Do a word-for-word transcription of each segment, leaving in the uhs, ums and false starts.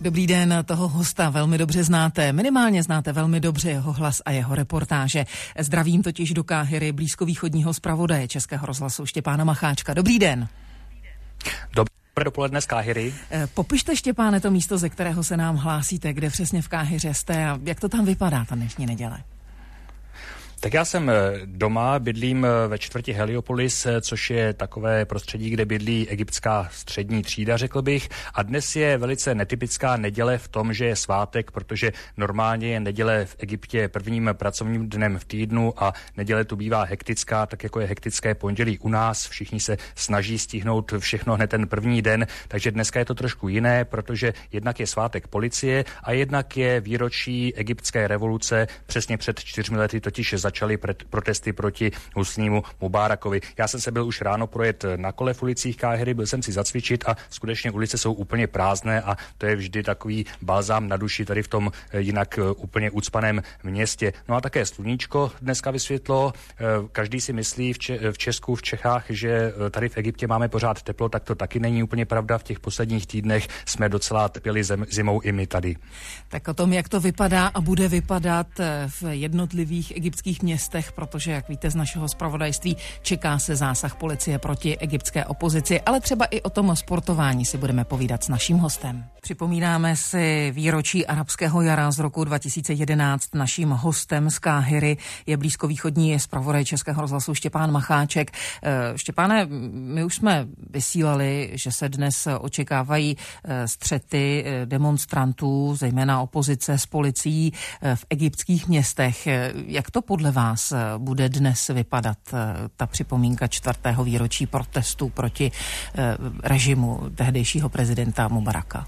Dobrý den, toho hosta velmi dobře znáte, minimálně znáte velmi dobře jeho hlas a jeho reportáže. Zdravím totiž do Káhiry blízkovýchodního zpravodaje Českého rozhlasu Štěpána Macháčka. Dobrý den. Dobré dopoledne z Káhiry. Popište, Štěpáne, to místo, ze kterého se nám hlásíte, kde přesně v Káhiře jste a jak to tam vypadá ta dnešní neděle? Tak já jsem doma, bydlím ve čtvrti Heliopolis, což je takové prostředí, kde bydlí egyptská střední třída, řekl bych. A dnes je velice netypická neděle v tom, že je svátek, protože normálně je neděle v Egyptě prvním pracovním dnem v týdnu a neděle tu bývá hektická, tak jako je hektické pondělí u nás. Všichni se snaží stihnout všechno hned ten první den, takže dneska je to trošku jiné, protože jednak je svátek policie a jednak je výročí egyptské revoluce. Přesně před čtyřmi lety totiž začaly protesty proti Husnímu Mubárakovi. Já jsem se byl už ráno projet na kole v ulicích Káhiry, byl jsem si zacvičit a skutečně ulice jsou úplně prázdné a to je vždy takový balzám na duši tady v tom jinak úplně ucpaném městě. No a také sluníčko dneska vysvětlo. Každý si myslí v, Če- v Česku, v Čechách, že tady v Egyptě máme pořád teplo, tak to taky není úplně pravda. V těch posledních týdnech jsme docela trpěli zem- zimou i my tady. Tak o tom, jak to vypadá a bude vypadat v jednotlivých egyptských městech, protože, jak víte z našeho zpravodajství, čeká se zásah policie proti egyptské opozici, ale třeba i o tom sportování si budeme povídat s naším hostem. Připomínáme si výročí arabského jara z roku dva tisíce jedenáct. Naším hostem z Káhiry je blízkovýchodní zpravodaj Českého rozhlasu Štěpán Macháček. Štěpáne, my už jsme vysílali, že se dnes očekávají střety demonstrantů, zejména opozice s policií v egyptských městech. Jak to podle vás bude dnes vypadat ta připomínka čtvrtého výročí protestu proti režimu tehdejšího prezidenta Mubaraka?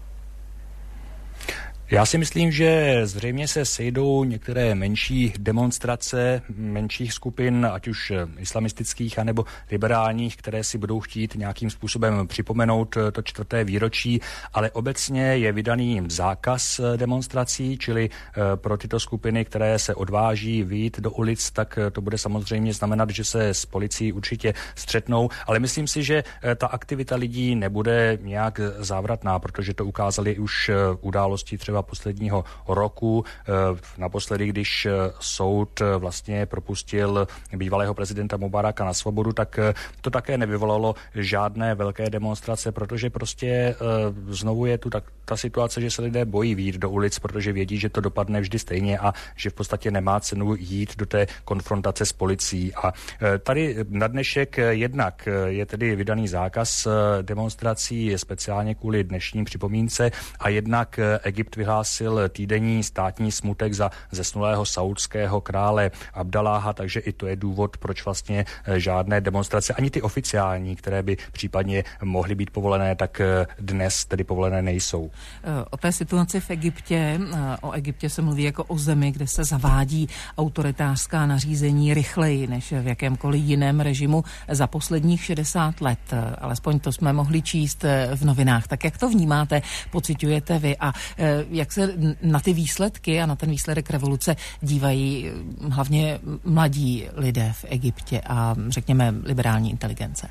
Já si myslím, že zřejmě se sejdou některé menší demonstrace menších skupin, ať už islamistických anebo liberálních, které si budou chtít nějakým způsobem připomenout to čtvrté výročí, ale obecně je vydaný zákaz demonstrací, čili pro tyto skupiny, které se odváží vyjít do ulic, tak to bude samozřejmě znamenat, že se s policií určitě střetnou, ale myslím si, že ta aktivita lidí nebude nějak závratná, protože to ukázaly už události třeba posledního roku. Naposledy, když soud vlastně propustil bývalého prezidenta Mubaraka na svobodu, tak to také nevyvolalo žádné velké demonstrace, protože prostě znovu je tu tak, ta situace, že se lidé bojí vyjít do ulic, protože vědí, že to dopadne vždy stejně a že v podstatě nemá cenu jít do té konfrontace s policií. A tady na dnešek jednak je tedy vydaný zákaz demonstrací speciálně kvůli dnešním připomínce a jednak Egypt vyhlásil týdenní státní smutek za zesnulého saúdského krále Abdaláha, takže i to je důvod, proč vlastně žádné demonstrace, ani ty oficiální, které by případně mohly být povolené, tak dnes tedy povolené nejsou. O té situaci v Egyptě, o Egyptě se mluví jako o zemi, kde se zavádí autoritářská nařízení rychleji než v jakémkoliv jiném režimu za posledních šedesát let. Alespoň to jsme mohli číst v novinách. Tak jak to vnímáte, pociťujete vy a jak se na ty výsledky a na ten výsledek revoluce dívají hlavně mladí lidé v Egyptě a řekněme liberální inteligence?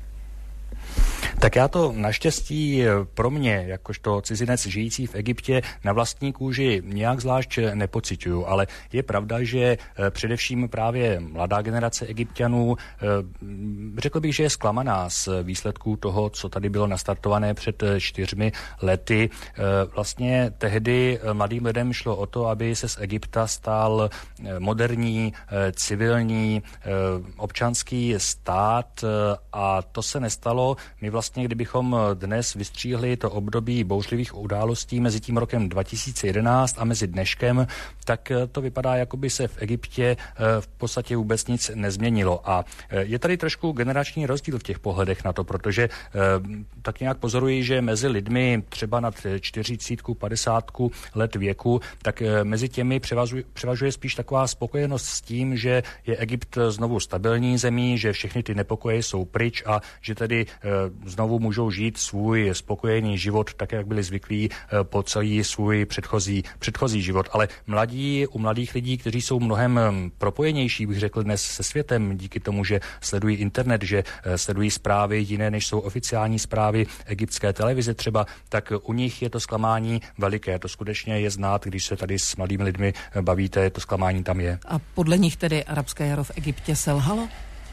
Tak já to naštěstí pro mě, jakožto cizinec žijící v Egyptě, na vlastní kůži nějak zvlášť nepociťuju, ale je pravda, že především právě mladá generace Egypťanů, řekl bych, že je zklamaná z výsledků toho, co tady bylo nastartované před čtyřmi lety. Vlastně tehdy mladým lidem šlo o to, aby se z Egypta stal moderní, civilní, občanský stát a to se nestalo. My vlastně Vlastně, kdybychom dnes vystříhli to období bouřlivých událostí mezi tím rokem dva tisíce jedenáct a mezi dneškem, tak to vypadá, jako by se v Egyptě v podstatě vůbec nic nezměnilo. A je tady trošku generační rozdíl v těch pohledech na to, protože tak nějak pozoruji, že mezi lidmi třeba nad čtyřicítku, padesátku let věku, tak mezi těmi převažuje, převažuje spíš taková spokojenost s tím, že je Egypt znovu stabilní zemí, že všechny ty nepokoje jsou pryč a že tedy znovu znovu můžou žít svůj spokojený život, tak jak byli zvyklí po celý svůj předchozí, předchozí život. Ale mladí, u mladých lidí, kteří jsou mnohem propojenější, bych řekl dnes se světem, díky tomu, že sledují internet, že sledují zprávy jiné, než jsou oficiální zprávy egyptské televize třeba, tak u nich je to zklamání veliké. To skutečně je znát, když se tady s mladými lidmi bavíte, to zklamání tam je. A podle nich tedy arabské jaro v Egyptě selhalo?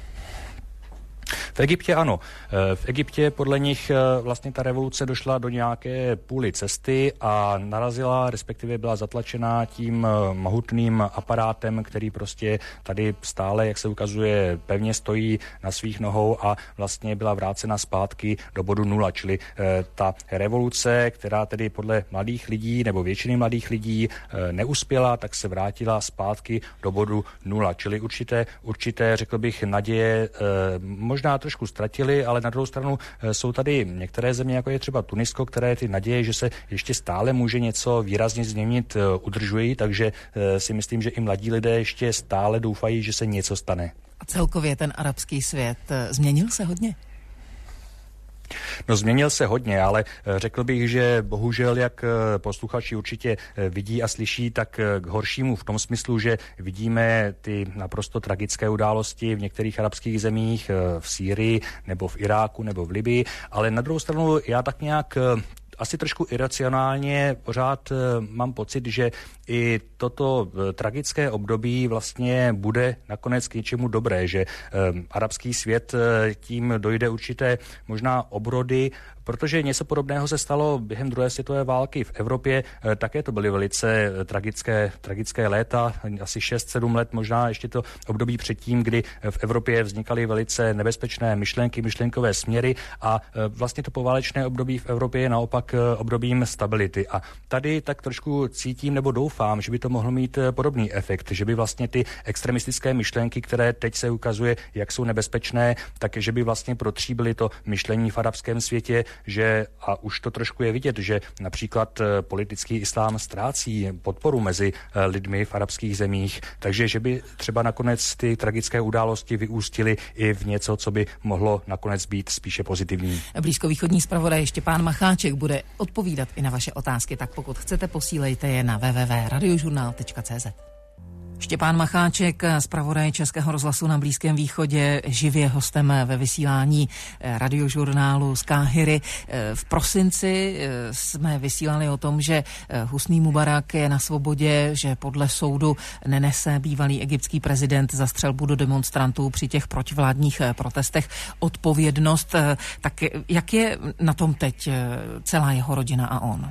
V Egyptě ano. V Egyptě podle nich vlastně ta revoluce došla do nějaké půly cesty a narazila, respektive byla zatlačená tím mohutným aparátem, který prostě tady stále, jak se ukazuje, pevně stojí na svých nohou a vlastně byla vrácena zpátky do bodu nula. Čili ta revoluce, která tedy podle mladých lidí nebo většiny mladých lidí neuspěla, tak se vrátila zpátky do bodu nula. Čili určité, určité řekl bych, naděje možná trošku ztratili, ale na druhou stranu jsou tady některé země, jako je třeba Tunisko, které ty naděje, že se ještě stále může něco výrazně změnit, udržují, takže si myslím, že i mladí lidé ještě stále doufají, že se něco stane. A celkově ten arabský svět změnil se hodně? No změnil se hodně, ale řekl bych, že bohužel, jak posluchači určitě vidí a slyší, tak k horšímu v tom smyslu, že vidíme ty naprosto tragické události v některých arabských zemích, v Sýrii nebo v Iráku nebo v Libii, ale na druhou stranu já tak nějak asi trošku iracionálně pořád mám pocit, že i toto tragické období vlastně bude nakonec k něčemu dobré, že arabský svět tím dojde určité možná obrody, protože něco podobného se stalo během druhé světové války v Evropě. Také to byly velice tragické, tragické léta, asi šest sedm let, možná ještě to období předtím, kdy v Evropě vznikaly velice nebezpečné myšlenky, myšlenkové směry a vlastně to poválečné období v Evropě je naopak obdobím stability. A tady tak trošku cítím nebo doufám, že by to mohlo mít podobný efekt, že by vlastně ty extremistické myšlenky, které teď se ukazuje, jak jsou nebezpečné, tak že by vlastně protříbily to myšlení v arabském světě, že, a už to trošku je vidět, že například politický islám ztrácí podporu mezi lidmi v arabských zemích, takže že by třeba nakonec ty tragické události vyústily i v něco, co by mohlo nakonec být spíše pozitivní. Blízkovýchodní zpravodaj Štěpán Macháček bude odpovídat i na vaše otázky, tak pokud chcete, posílejte je na w w w tečka radiožurnál tečka c z. Štěpán Macháček, zpravodaj Českého rozhlasu na Blízkém východě, živě hostem ve vysílání radiožurnálu z Káhiry. V prosinci jsme vysílali o tom, že Husný Mubarak je na svobodě, že podle soudu nenese bývalý egyptský prezident za střelbu do demonstrantů při těch protivládních protestech odpovědnost. Tak jak je na tom teď celá jeho rodina a on?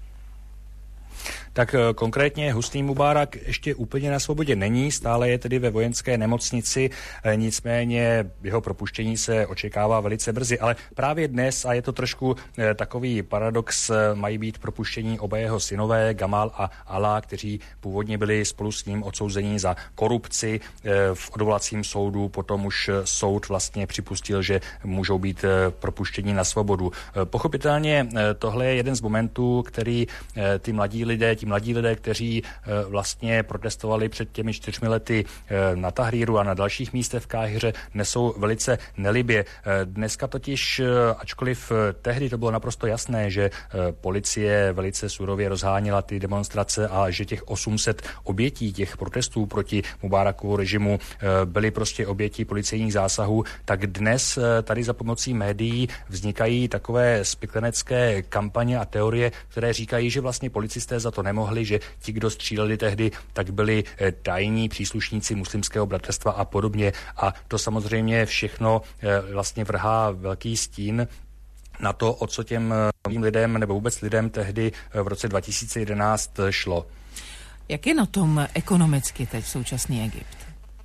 Tak konkrétně Husný Mubarak ještě úplně na svobodě není, stále je tedy ve vojenské nemocnici, nicméně jeho propuštění se očekává velice brzy, ale právě dnes, a je to trošku takový paradox, mají být propuštění oba jeho synové, Gamal a Alá, kteří původně byli spolu s ním odsouzeni za korupci v odvolacím soudu, potom už soud vlastně připustil, že můžou být propuštěni na svobodu. Pochopitelně tohle je jeden z momentů, který ty mladí lidé, ti mladí lidé, kteří vlastně protestovali před těmi čtyřmi lety na Tahríru a na dalších místech v Káhiře, nesou velice nelibě. Dneska totiž, ačkoliv tehdy to bylo naprosto jasné, že policie velice surově rozháněla ty demonstrace a že těch osm set obětí těch protestů proti Mubarakovu režimu byly prostě oběti policejních zásahů, tak dnes tady za pomocí médií vznikají takové spiklenecké kampaně a teorie, které říkají, že vlastně policisté za to nemohli, že ti, kdo stříleli tehdy, tak byli tajní příslušníci muslimského bratrstva a podobně. A to samozřejmě všechno vlastně vrhá velký stín na to, o co těm lidem nebo vůbec lidem tehdy v roce dva tisíce jedenáct šlo. Jak je na tom ekonomicky teď současný Egypt?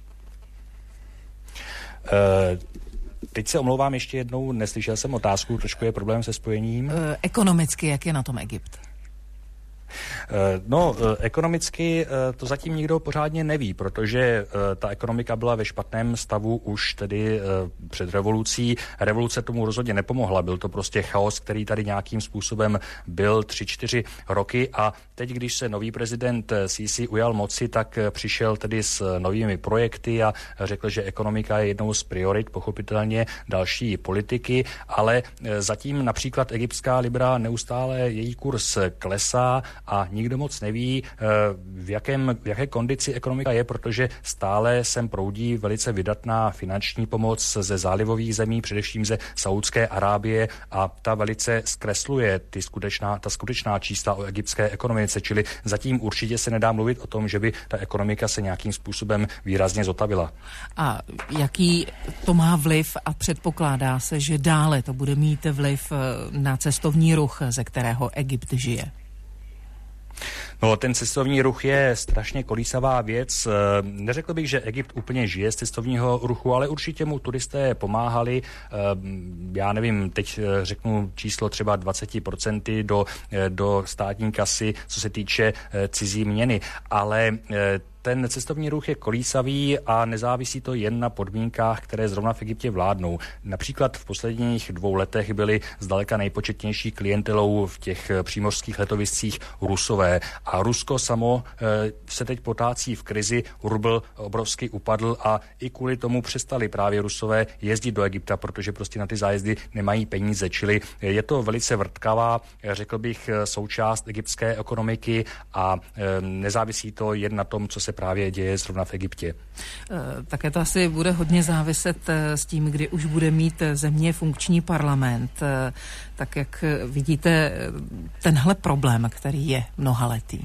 Uh, Teď se omlouvám ještě jednou, neslyšel jsem otázku, trošku je problém se spojením. Uh, ekonomicky, jak je na tom Egypt? No, ekonomicky to zatím nikdo pořádně neví, protože ta ekonomika byla ve špatném stavu už tedy před revolucí. Revoluce tomu rozhodně nepomohla, byl to prostě chaos, který tady nějakým způsobem byl tři, čtyři roky a teď, když se nový prezident Sisi ujal moci, tak přišel tedy s novými projekty a řekl, že ekonomika je jednou z priorit, pochopitelně další politiky, ale zatím například egyptská libra neustále její kurz klesá a nikdo moc neví, v, jakém, v jaké kondici ekonomika je, protože stále sem proudí velice vydatná finanční pomoc ze zálivových zemí, především ze Saúdské Arábie a ta velice zkresluje ty skutečná, ta skutečná čísla o egyptské ekonomice, čili zatím určitě se nedá mluvit o tom, že by ta ekonomika se nějakým způsobem výrazně zotavila. A jaký to má vliv a předpokládá se, že dále to bude mít vliv na cestovní ruch, ze kterého Egypt žije? No, ten cestovní ruch je strašně kolísavá věc. Neřekl bych, že Egypt úplně žije z cestovního ruchu, ale určitě mu turisté pomáhali. Já nevím, teď řeknu číslo třeba dvacet procent do, do státní kasy, co se týče cizí měny, ale ten cestovní ruch je kolísavý a nezávisí to jen na podmínkách, které zrovna v Egyptě vládnou. Například v posledních dvou letech byly zdaleka nejpočetnější klientelou v těch přímořských letoviscích Rusové. A Rusko samo e, se teď potácí v krizi, rubl obrovsky upadl a i kvůli tomu přestali právě Rusové jezdit do Egypta, protože prostě na ty zájezdy nemají peníze. Čili je to velice vrtkavá, řekl bych, součást egyptské ekonomiky a e, nezávisí to jen na tom, co se právě děje zrovna v Egyptě. Také to asi bude hodně záviset s tím, kdy už bude mít země funkční parlament. Tak jak vidíte tenhle problém, který je mnohaletý?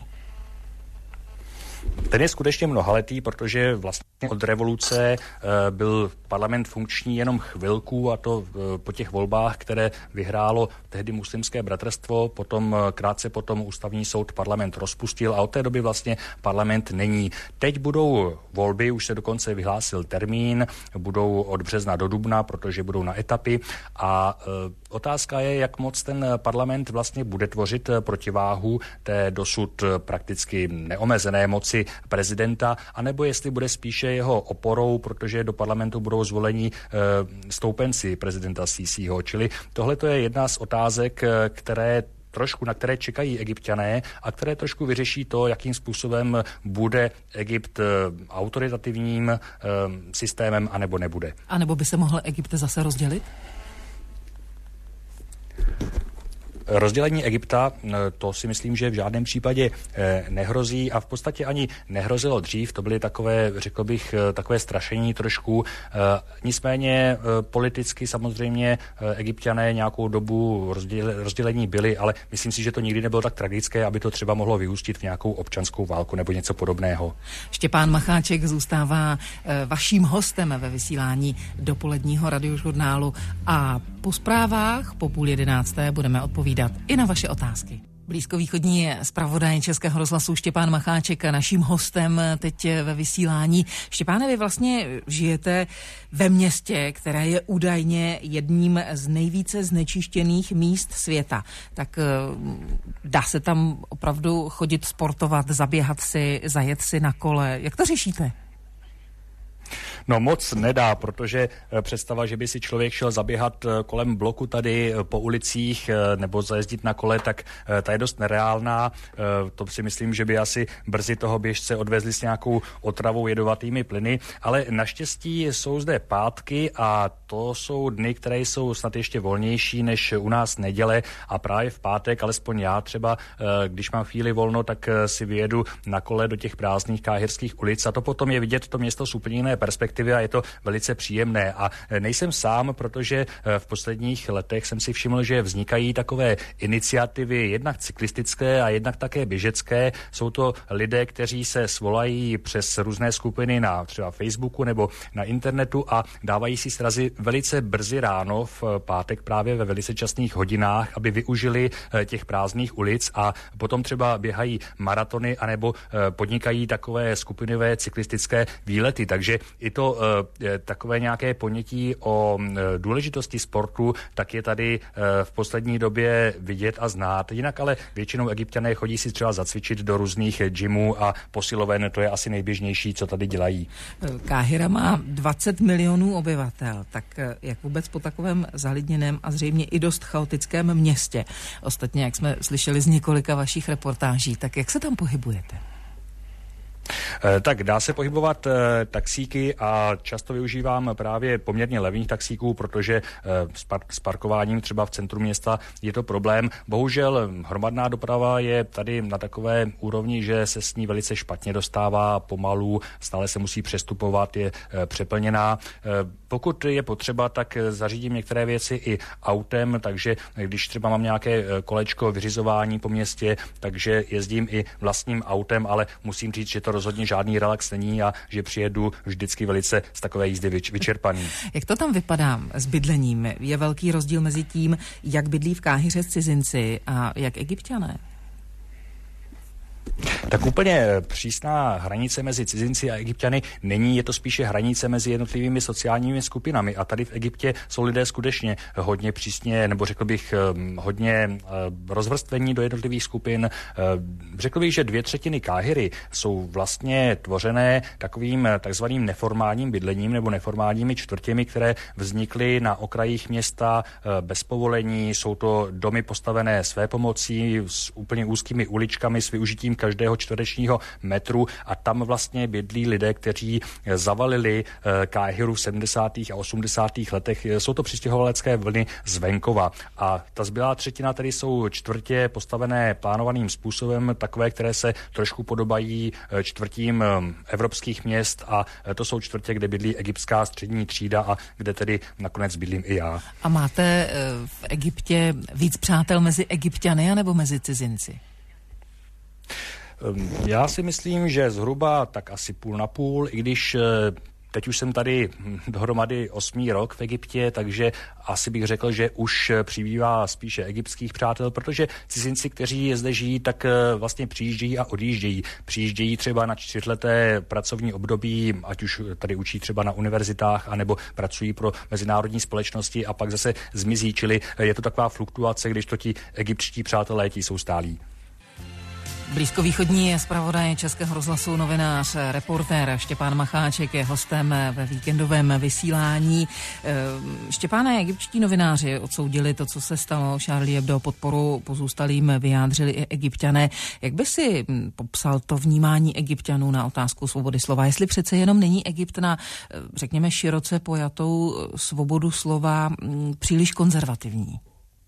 Ten je skutečně mnohaletý, protože vlastně od revoluce byl parlament funkční jenom chvilku a to po těch volbách, které vyhrálo tehdy muslimské bratrstvo, potom krátce potom ústavní soud parlament rozpustil a od té doby vlastně parlament není. Teď budou volby, už se dokonce vyhlásil termín, budou od března do dubna, protože budou na etapy a otázka je, jak moc ten parlament vlastně bude tvořit protiváhu té dosud prakticky neomezené moci prezidenta, anebo jestli bude spíše jeho oporou, protože do parlamentu budou zvoleni e, stoupenci prezidenta Sisiho. Čili tohle to je jedna z otázek, které trošku, na které čekají Egypťané a které trošku vyřeší to, jakým způsobem bude Egypt autoritativním e, systémem, anebo nebude. A nebo by se mohl Egypt zase rozdělit? Rozdělení Egypta, to si myslím, že v žádném případě nehrozí a v podstatě ani nehrozilo dřív. To byly takové, řekl bych, takové strašení trošku. Nicméně politicky samozřejmě Egypťané nějakou dobu rozdělení byli, ale myslím si, že to nikdy nebylo tak tragické, aby to třeba mohlo vyústit v nějakou občanskou válku nebo něco podobného. Štěpán Macháček zůstává vaším hostem ve vysílání dopoledního radiožurnálu a po zprávách po půl jedenácté budeme odpovídat i na vaše otázky. Blízkovýchodní zpravodaj Českého rozhlasu Štěpán Macháček naším hostem teď ve vysílání. Štěpáne, vy vlastně žijete ve městě, které je údajně jedním z nejvíce znečištěných míst světa. Tak dá se tam opravdu chodit sportovat, zaběhat si, zajet si na kole? Jak to řešíte? No moc nedá, protože představa, že by si člověk šel zaběhat kolem bloku tady po ulicích nebo zajezdit na kole, tak ta je dost nereálná. To si myslím, že by asi brzy toho běžce odvezli s nějakou otravou jedovatými plyny, ale naštěstí jsou zde pátky a to jsou dny, které jsou snad ještě volnější než u nás neděle a právě v pátek, alespoň já třeba, když mám chvíli volno, tak si vyjedu na kole do těch prázdných káhirských ulic a to potom je vidět to město z úplně jiné perspektivy a je to velice příjemné. A nejsem sám, protože v posledních letech jsem si všiml, že vznikají takové iniciativy jednak cyklistické a jednak také běžecké. Jsou to lidé, kteří se svolají přes různé skupiny na třeba Facebooku nebo na internetu a dávají si srazy velice brzy ráno v pátek právě ve velice časných hodinách, aby využili těch prázdných ulic a potom třeba běhají maratony anebo podnikají takové skupinové cyklistické výlety. Takže i to to e, takové nějaké ponětí o e, důležitosti sportu, tak je tady e, v poslední době vidět a znát. Jinak ale většinou Egypťané chodí si třeba zacvičit do různých gymů a posiloven, to je asi nejběžnější, co tady dělají. Káhira má dvacet milionů obyvatel, tak jak vůbec po takovém zalidněném a zřejmě i dost chaotickém městě, ostatně jak jsme slyšeli z několika vašich reportáží, tak jak se tam pohybujete? Tak dá se pohybovat e, taxíky a často využívám právě poměrně levných taxíků, protože e, s, par- s parkováním třeba v centru města je to problém. Bohužel hromadná doprava je tady na takové úrovni, že se s ní velice špatně dostává pomalu, stále se musí přestupovat, je e, přeplněná. E, pokud je potřeba, tak zařídím některé věci i autem, takže když třeba mám nějaké kolečko vyřizování po městě, takže jezdím i vlastním autem, ale musím říct, že to rozhodně žádný relax není a že přijedu vždycky velice z takové jízdy vyčerpaný. Jak to tam vypadá s bydlením? Je velký rozdíl mezi tím, jak bydlí v Káhiře cizinci a jak Egypťané? Tak úplně přísná hranice mezi cizinci a Egypťany není, je to spíše hranice mezi jednotlivými sociálními skupinami a tady v Egyptě jsou lidé skutečně hodně přísně, nebo řekl bych hodně rozvrstvení do jednotlivých skupin. Řekl bych, že dvě třetiny Káhiry jsou vlastně tvořené takovým takzvaným neformálním bydlením nebo neformálními čtvrtěmi, které vznikly na okrajích města bez povolení. Jsou to domy postavené své pomocí s úplně úzkými uličkami s využitím každého čtverečního metru a tam vlastně bydlí lidé, kteří zavalili Káhiru v sedmdesátých a osmdesátých letech. Jsou to přistěhovalecké vlny z venkova a ta zbylá třetina tedy jsou čtvrtě postavené plánovaným způsobem, takové, které se trošku podobají čtvrtím evropských měst a to jsou čtvrtě, kde bydlí egyptská střední třída a kde tedy nakonec bydlím i já. A máte v Egyptě víc přátel mezi Egypťany anebo mezi cizinci? Já si myslím, že zhruba tak asi půl na půl, i když teď už jsem tady dohromady osmý rok v Egyptě, takže asi bych řekl, že už přibývá spíše egyptských přátel, protože cizinci, kteří zde žijí, tak vlastně přijíždějí a odjíždějí. Přijíždějí třeba na čtyřleté pracovní období, ať už tady učí třeba na univerzitách, anebo pracují pro mezinárodní společnosti a pak zase zmizí, čili je to taková fluktuace, když to ti egyptští přátelé ti jsou stálí. Blízkovýchodní zpravodaj Českého rozhlasu, novinář, reportér Štěpán Macháček je hostem ve víkendovém vysílání. Štěpáne, egyptští novináři odsoudili to, co se stalo Charlie Hebdo, podporu pozůstalým vyjádřili i Egypťané. Jak by si popsal to vnímání Egypťanů na otázku svobody slova? Jestli přece jenom není Egypt na, řekněme, široce pojatou svobodu slova příliš konzervativní?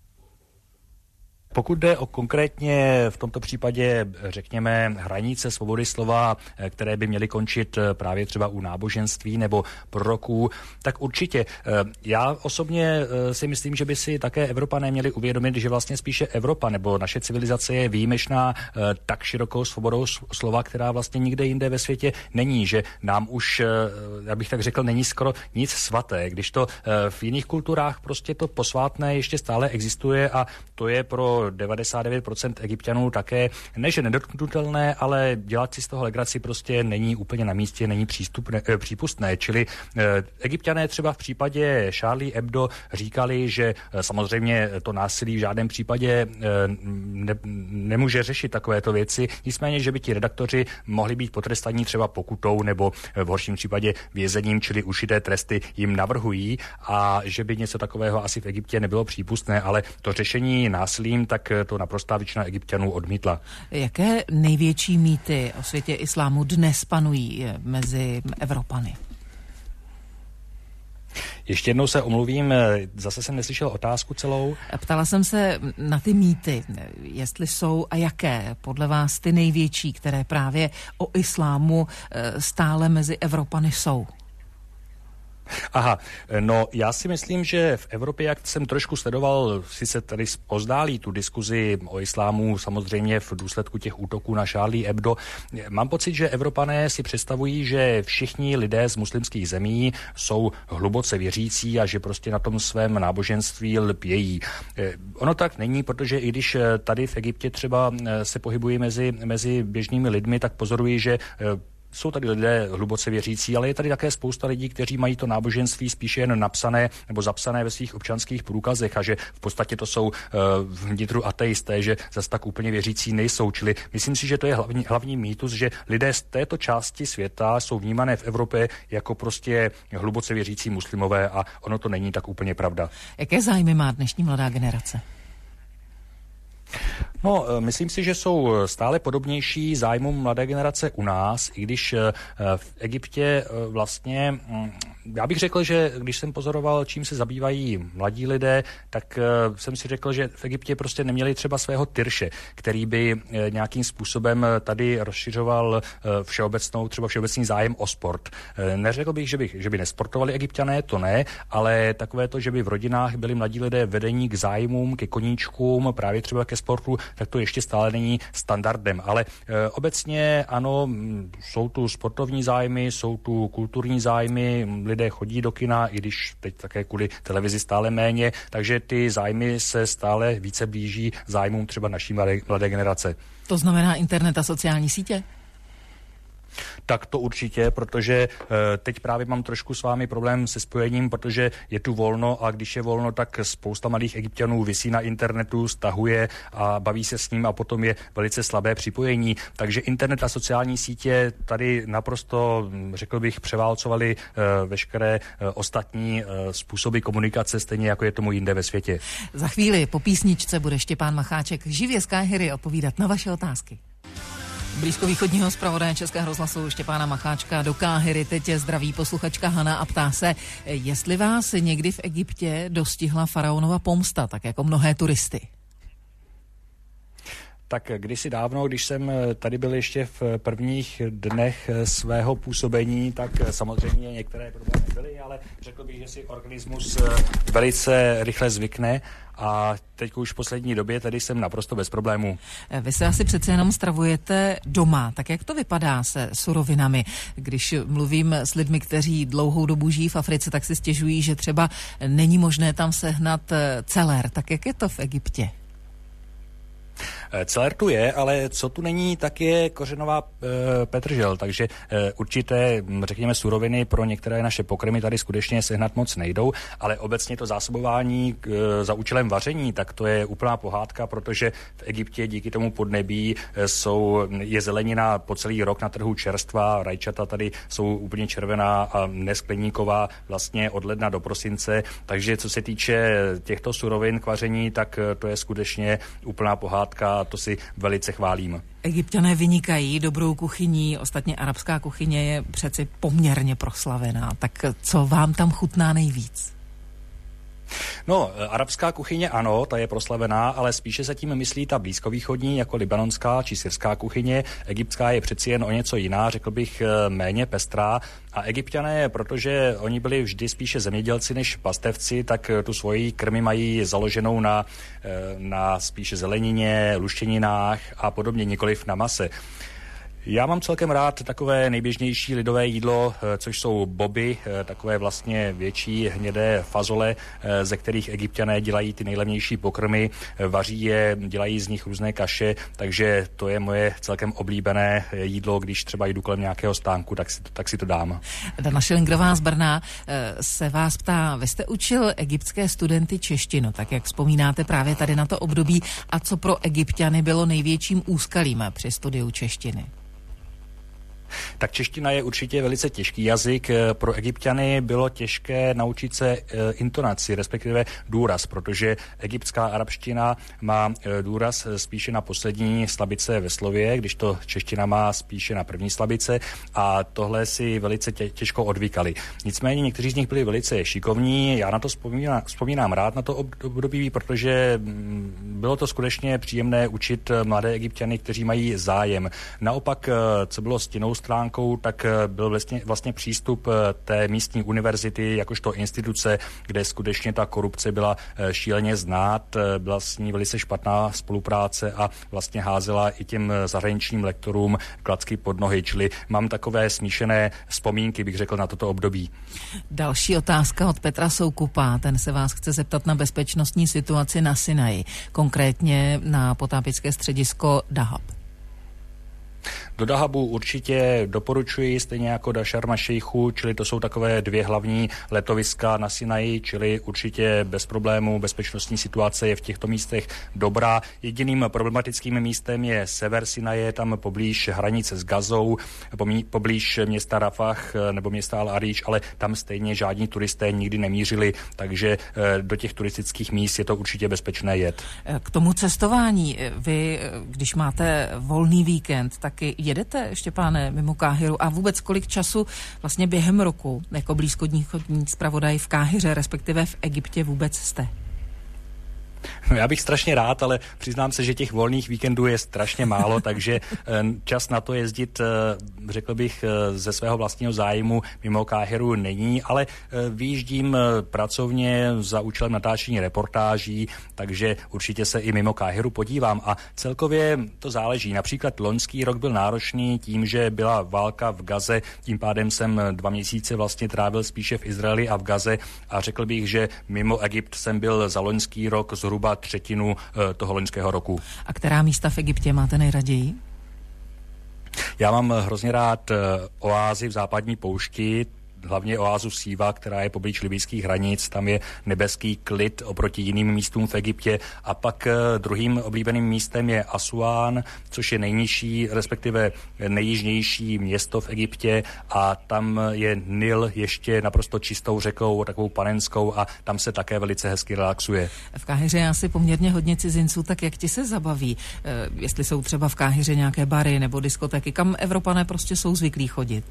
Pokud jde o konkrétně v tomto případě, řekněme, hranice svobody slova, které by měly končit právě třeba u náboženství nebo proroků, tak určitě. Já osobně si myslím, že by si také Evropané měli uvědomit, že vlastně spíše Evropa nebo naše civilizace je výjimečná tak širokou svobodou slova, která vlastně nikde jinde ve světě není, že nám už, já bych tak řekl, není skoro nic svaté, když to v jiných kulturách prostě to posvátné ještě stále existuje a to je pro devadesát devět procent Egypťanů také, ne že nedotknutelné, ale dělat si z toho legraci prostě není úplně na místě, není přístupné, e, přípustné. Čili e, Egypťané třeba v případě Charlie Hebdo říkali, že e, samozřejmě to násilí v žádném případě e, ne, nemůže řešit takovéto věci, nicméně, že by ti redaktoři mohli být potrestaní třeba pokutou nebo v horším případě vězením, čili určité tresty jim navrhují a že by něco takového asi v Egyptě nebylo přípustné, ale to řešení násilím tak to naprostá většina Egypťanů odmítla. Jaké největší mýty o světě islámu dnes panují mezi Evropany? Ještě jednou se omluvím, zase jsem neslyšel otázku celou. Ptala jsem se na ty mýty, jestli jsou a jaké podle vás ty největší, které právě o islámu stále mezi Evropany jsou. Aha, no já si myslím, že v Evropě, jak jsem trošku sledoval, si se tady pozdálí tu diskuzi o islámu, samozřejmě v důsledku těch útoků na Charlie Hebdo. Mám pocit, že Evropané si představují, že všichni lidé z muslimských zemí jsou hluboce věřící a že prostě na tom svém náboženství lpějí. Ono tak není, protože i když tady v Egyptě třeba se pohybují mezi, mezi běžnými lidmi, tak pozorují, že jsou tady lidé hluboce věřící, ale je tady také spousta lidí, kteří mají to náboženství spíše jen napsané nebo zapsané ve svých občanských průkazech a že v podstatě to jsou uh, vnitru ateisté, že zase tak úplně věřící nejsou. Čili myslím si, že to je hlavní, hlavní mýtus, že lidé z této části světa jsou vnímané v Evropě jako prostě hluboce věřící muslimové a ono to není tak úplně pravda. Jaké zájmy má dnešní mladá generace? No, myslím si, že jsou stále podobnější zájmům mladé generace u nás, i když v Egyptě vlastně, já bych řekl, že když jsem pozoroval, čím se zabývají mladí lidé, tak jsem si řekl, že v Egyptě prostě neměli třeba svého tyrše, který by nějakým způsobem tady rozšiřoval všeobecnou, třeba všeobecný zájem o sport. Neřekl bych, že by, že by nesportovali Egypťané, to ne, ale takové to, že by v rodinách byli mladí lidé vedení k zájmům, ke koníčkům, právě třeba ke sportu, tak to ještě stále není standardem. Ale e, obecně ano, jsou tu sportovní zájmy, jsou tu kulturní zájmy, lidé chodí do kina, i když teď také kvůli televizi stále méně, takže ty zájmy se stále více blíží zájmům třeba naší mladé, mladé generace. To znamená internet a sociální sítě? Tak to určitě, protože e, teď právě mám trošku s vámi problém se spojením, protože je tu volno a když je volno, tak spousta malých Egypťanů visí na internetu, stahuje a baví se s ním a potom je velice slabé připojení. Takže internet a sociální sítě tady naprosto, řekl bych, převálcovali e, veškeré e, ostatní e, způsoby komunikace, stejně jako je tomu jinde ve světě. Za chvíli po písničce bude Štěpán Macháček živě z Káhiry odpovídat na vaše otázky. Blízkovýchodního zpravodaje Českého rozhlasu Štěpána Macháčka do Káhiry teď je zdraví posluchačka Hana a ptá se, jestli vás někdy v Egyptě dostihla faraonova pomsta, tak jako mnohé turisty. Tak kdysi dávno, když jsem tady byl ještě v prvních dnech svého působení, tak samozřejmě některé problémy byly, ale řekl bych, že si organismus velice rychle zvykne a teď už v poslední době tady jsem naprosto bez problémů. Vy se asi přece jenom stravujete doma, tak jak to vypadá se surovinami? Když mluvím s lidmi, kteří dlouhou dobu žijí v Africe, tak si stěžují, že třeba není možné tam sehnat celer. Tak jak je to v Egyptě? Celer tu je, ale co tu není, tak je kořenová e, petržel, takže e, určité, řekněme, suroviny pro některé naše pokrmy tady skutečně sehnat moc nejdou, ale obecně to zásobování e, za účelem vaření, tak to je úplná pohádka, protože v Egyptě díky tomu podnebí e, jsou, je zelenina po celý rok na trhu čerstvá, rajčata tady jsou úplně červená a neskleníková vlastně od ledna do prosince, takže co se týče těchto surovin k vaření, tak to je skutečně úplná pohádka, a to si velice chválím. Egypťané vynikají dobrou kuchyní, ostatně arabská kuchyně je přeci poměrně proslavená. Tak co vám tam chutná nejvíc? No, arabská kuchyně ano, ta je proslavená, ale spíše se tím myslí ta blízkovýchodní, jako libanonská či syrská kuchyně. Egyptská je přeci jen o něco jiná, řekl bych méně pestrá. A Egypťané, protože oni byli vždy spíše zemědělci než pastevci, tak tu svoji krmi mají založenou na, na spíše zelenině, luštěninách a podobně, nikoliv na mase. Já mám celkem rád takové nejběžnější lidové jídlo, což jsou boby, takové vlastně větší hnědé fazole, ze kterých Egypťané dělají ty nejlevnější pokrmy, vaří je, dělají z nich různé kaše, takže to je moje celkem oblíbené jídlo, když třeba jdu kolem nějakého stánku, tak si to, tak si to dám. Dana Šilingrová z Brna se vás ptá, vy jste učil egyptské studenty češtinu, tak jak vzpomínáte právě tady na to období a co pro Egypťany bylo největším úskalím při studiu češtiny? Tak čeština je určitě velice těžký jazyk. Pro Egypťany bylo těžké naučit se intonaci, respektive důraz, protože egyptská arabština má důraz spíše na poslední slabice ve slově, když to čeština má spíše na první slabice a tohle si velice tě, těžko odvykali. Nicméně někteří z nich byli velice šikovní, já na to vzpomínám, vzpomínám rád na to období, protože bylo to skutečně příjemné učit mladé Egypťany, kteří mají zájem. Naopak, co bylo stěnou stránkou, tak byl vlastně, vlastně přístup té místní univerzity jakožto instituce, kde skutečně ta korupce byla šíleně znát, byla s ní velice špatná spolupráce a vlastně házela i těm zahraničním lektorům klacky pod nohy, čili mám takové smíšené vzpomínky, bych řekl, na toto období. Další otázka od Petra Soukupa, ten se vás chce zeptat na bezpečnostní situaci na Sinaji, konkrétně na potápěcké středisko Dahab. Do Dahabu určitě doporučuji, stejně jako do Šarma Šejchu, čili to jsou takové dvě hlavní letoviska na Sinaji, čili určitě bez problémů. Bezpečnostní situace je v těchto místech dobrá. Jediným problematickým místem je sever Sinaje, tam poblíž hranice s Gazou, poblíž města Rafah nebo města Al-Ariš, ale tam stejně žádní turisté nikdy nemířili, takže do těch turistických míst je to určitě bezpečné jet. K tomu cestování, vy, když máte volný víkend, taky jedete, Štěpáne, mimo Káhiru a vůbec kolik času vlastně během roku jako blízkovýchodní zpravodaj v Káhiře, respektive v Egyptě vůbec jste? No, já bych strašně rád, ale přiznám se, že těch volných víkendů je strašně málo, takže čas na to jezdit, řekl bych, ze svého vlastního zájmu mimo Káhiru není, ale vyjíždím pracovně za účelem natáčení reportáží, takže určitě se i mimo Káhiru podívám a celkově to záleží. Například loňský rok byl náročný tím, že byla válka v Gaze, tím pádem jsem dva měsíce vlastně trávil spíše v Izraeli a v Gaze a řekl bych, že mimo Egypt jsem byl za loňský rok zhruba třetinu toho loňského roku. A která místa v Egyptě máte nejraději? Já mám hrozně rád oázy v západní poušti, hlavně oázu Síva, která je poblíž libijských hranic, tam je nebeský klid oproti jiným místům v Egyptě a pak druhým oblíbeným místem je Asuán, což je nejnižší, respektive nejjižnější město v Egyptě a tam je Nil ještě naprosto čistou řekou, takovou panenskou a tam se také velice hezky relaxuje. V Káhiře je asi poměrně hodně cizinců, tak jak ti se zabaví? E, jestli jsou třeba v Káhiře nějaké bary nebo diskotéky, kam Evropané prostě jsou zvyklí chodit?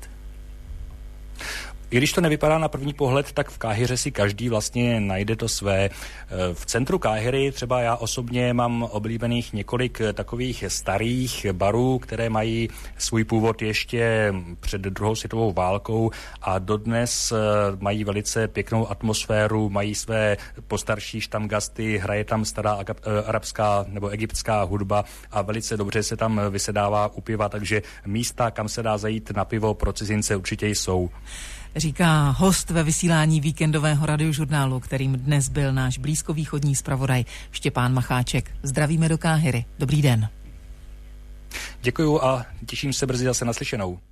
I když to nevypadá na první pohled, tak v Káhiře si každý vlastně najde to své. V centru Káhiry třeba já osobně mám oblíbených několik takových starých barů, které mají svůj původ ještě před druhou světovou válkou a dodnes mají velice pěknou atmosféru, mají své postarší štamgasty, hraje tam stará arabská nebo egyptská hudba a velice dobře se tam vysedává u piva, takže místa, kam se dá zajít na pivo pro cizince určitě jsou. Říká host ve vysílání víkendového radiožurnálu, kterým dnes byl náš blízkovýchodní zpravodaj Štěpán Macháček. Zdravíme do Káhiry. Dobrý den. Děkuju a těším se brzy zase naslyšenou.